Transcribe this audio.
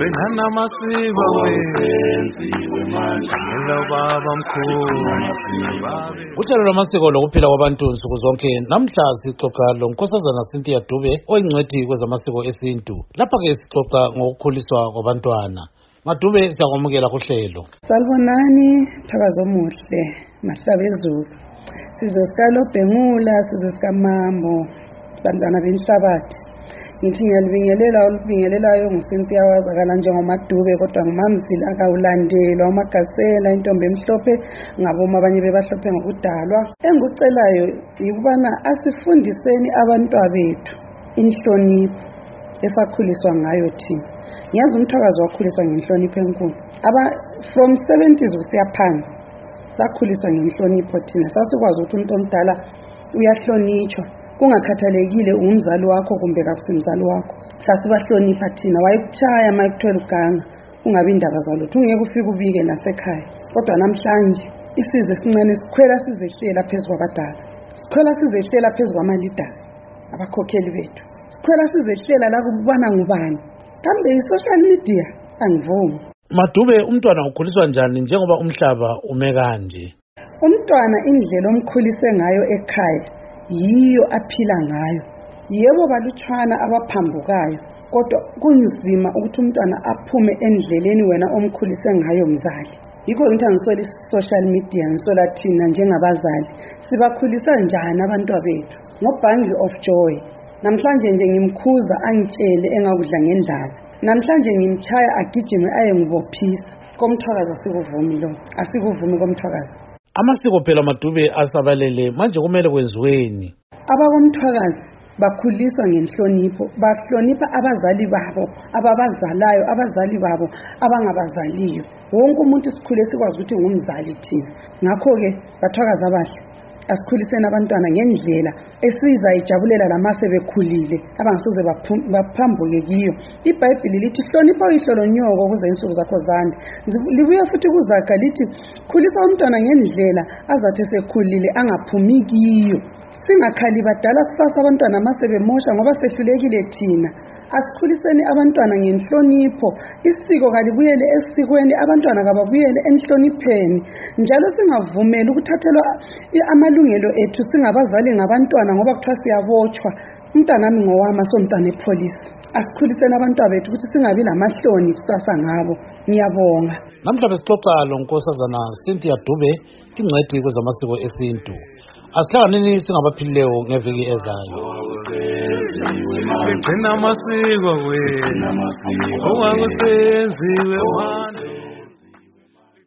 Begana amasiko wenziwe manje Ngela baba mkhulu Uhlelo lwamasiko lokuphila kwabantu nsuku zonke namhla sixoxa loNkosazana Cynthia Dube oyingcwethi kwezamasiko esintu. Lapha ke sixoxa ngokukhuliswa kwabantwana. Madube siyakwamukela kuhlelo. Salibonani Thakazo Muhle Mahlabezulu. Sizwe sikalobhengula sizwe sikamambo bantwana benhlabathi. Ngithi ngiyalibingelela olubingelelayo nguCynthia wazakala njengoMadube kodwa ngumamzila akawulandela uMagasela intombi emhlophe ngaboma abanye bebahlophe ngokudalwa. Engikucelayo yikubana asifundiseni abantwabethu inhlonipho esakhuliswa ngayo thina. Ngiyazi uMthakazo wakhuliswa ngenhlonipho enkulu. From 70s kusiya phansi sakhuliswa ngenhlonipho thina. Sasikwazi ukuthi umuntu omdala uyahlonitshwa. Kungakhathalekile umzali wakho kumbe kakusimzali wakho. Sasibahlonipha thina. Wayekuchaya mayekuthwele uganga ungabi indaba zalutho. Ungeke ufike ubike nasekhaya. Kodwa namhlanje isizwe sincane sikhwela sizehlela phezulu kwabadala. Sikhwela sizehlela phezulu kwama-leaders abakhokheli bethu. Sikhwela sizehlela la kubana ngubani. Kambe i-social media angivumi. Madube umntwana ukhuliswa njani njengoba umhlaba ume kanje? Umntwana indlela omkhulise ngayo ekhaya yiyo aphila ngayo. Yebo balutshwana abaphambukayo kodwa kunzima ukuthi umntwana aphume endleleni wena omkhulise ngayo mzali. Yikho ngithi angisola i-social media ngisola thina njengabazali sibakhulisa njani abantwabethu ngo-bundle of joy. Namhlanje nje ngimkhuza angitshele engakudla ngendlala. Namhlanje ngimchaya agijime aye ngibophisa. KoMthwakazi asikuvumi lo. Asikuvumi koMthwakazi. Amasiko phela Madube asabalele manje kumele kwenziweni. AbakoMthwakazi bakhuliswa ngenhlonipho. Bahlonipha abazali babo, ababazalayo, abazali babo abangabazaliyo. Wonke umuntu sikhule sikwazi ukuthi ngumzali thina. Ngakho ke bathwakazi abahle asikhuliseni abantwana ngendlela esizayijabulela lamase bekhulile abangasoze baphambuke kiyo. iBhayibheli lithi hlonipha uyihlolonyoko ukuze insuku zakho zande. Libuye futhi kuZaga lithi khulisa umntwana ngendlela azathi sekhulile angaphumi kiyo. Singakhali badala kusasa abantwana mase bemosha ngoba sehlulekile thina. Asikhuliseni abantwana ngenhlonipho. Isiko kalibuyele esikweni, abantwana kababuyele enhlonipheni. Njalo singavumeli ukuthathelwa amalungelo ethu singabazali ngabantwana ngoba kuthiwa siyabotshwa. Umntanami ngowami somntwana epolice. Asikhuliseni abantwabethu ukuthi singabi lamahloni kusasa ngabo. Ngiyabonga. Namhla besixoxa loNkosazana Cynthia Dube ingcwethi kwezamasiko esintu. Asihlanganeni singabaphilileyo ngeviki ezayo. Begcina amasiko wethu Owakusenziwe manje